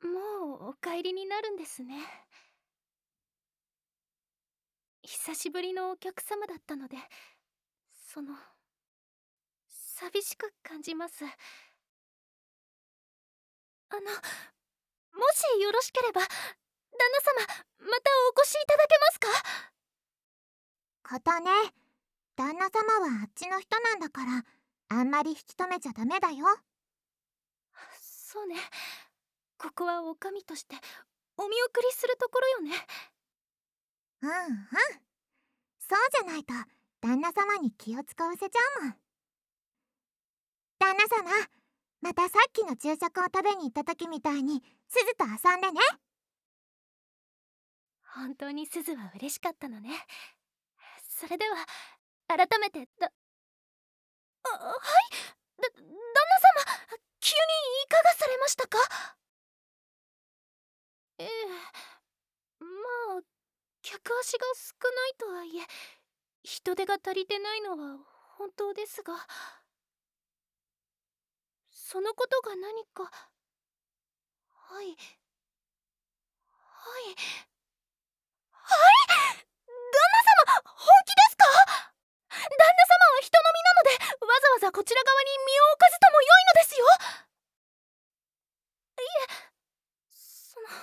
もうお帰りになるんですね。久しぶりのお客様だったので、寂しく感じます。もしよろしければ、旦那様、またお越しいただけますか？ ことね、旦那様はあっちの人なんだから、あんまり引き止めちゃダメだよ。 そうね。ここはお上としてお見送りするところよね。 うんうん。そうじゃないと、旦那様に気を使わせちゃうもん。旦那様、またさっきの昼食を食べに行った時みたいに、すずと遊んでね。 本当にすずは嬉しかったのね。それでは、改めてはい、旦那様、急にいかがされましたか？ええ、まあ、客足が少ないとはいえ、人手が足りてないのは本当ですが、そのことが何か。はい、はい、はい！旦那様、本気ですか？旦那様は人並みなので、わざわざこちら側に身を置かずとも良いのですよ。いえ、その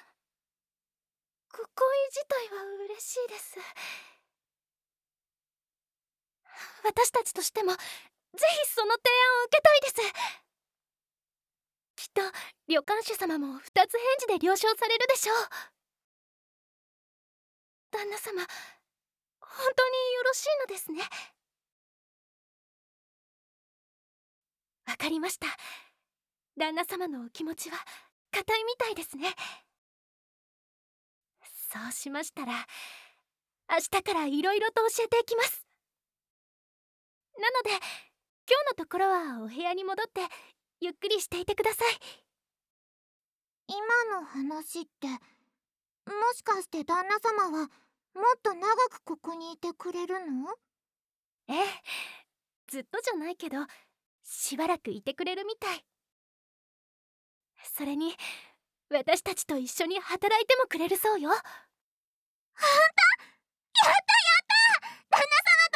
ご好意自体は嬉しいです。私たちとしてもぜひその提案を受けたいです。きっと旅館主様も二つ返事で了承されるでしょう。旦那様、本当によろしいのですね。わかりました。旦那様のお気持ちは固いみたいですね。そうしましたら、明日からいろいろと教えていきます。なので今日のところはお部屋に戻ってゆっくりしていてください。 今の話って、もしかして旦那様はもっと長くここにいてくれるの？ ええ、ずっとじゃないけどしばらくいてくれるみたい。それに私たちと一緒に働いてもくれるそうよ。 ほんと？やったやった！旦那様ともっ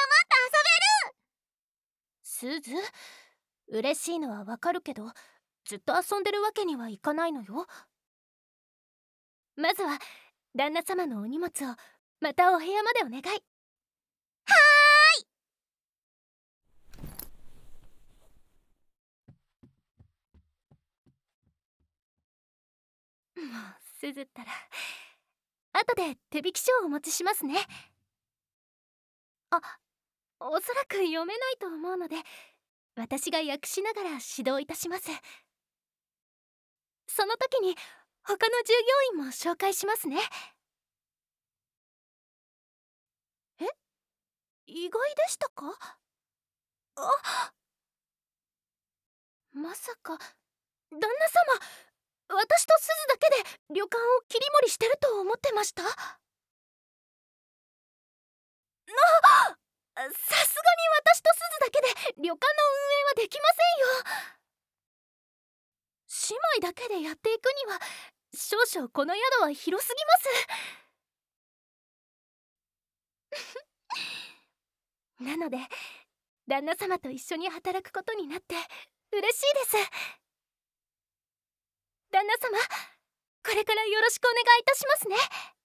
と遊べる！ すず、嬉しいのはわかるけど、ずっと遊んでるわけにはいかないのよ。まずは旦那様のお荷物をまたお部屋までお願い。 はーい。 もうすずったら、後で手引き書をお持ちしますね。あ、おそらく読めないと思うので私が訳しながら指導いたします。その時に他の従業員も紹介しますね。え、意外でしたか？あ、まさか旦那様、私とすずだけで旅館を切り盛りしてると思ってました？さすがに私とすずだけで旅館の運営はできませんよ。姉妹だけでやっていくには少々この宿は広すぎますなので旦那様と一緒に働くことになって嬉しいです。旦那様、これからよろしくお願いいたしますね。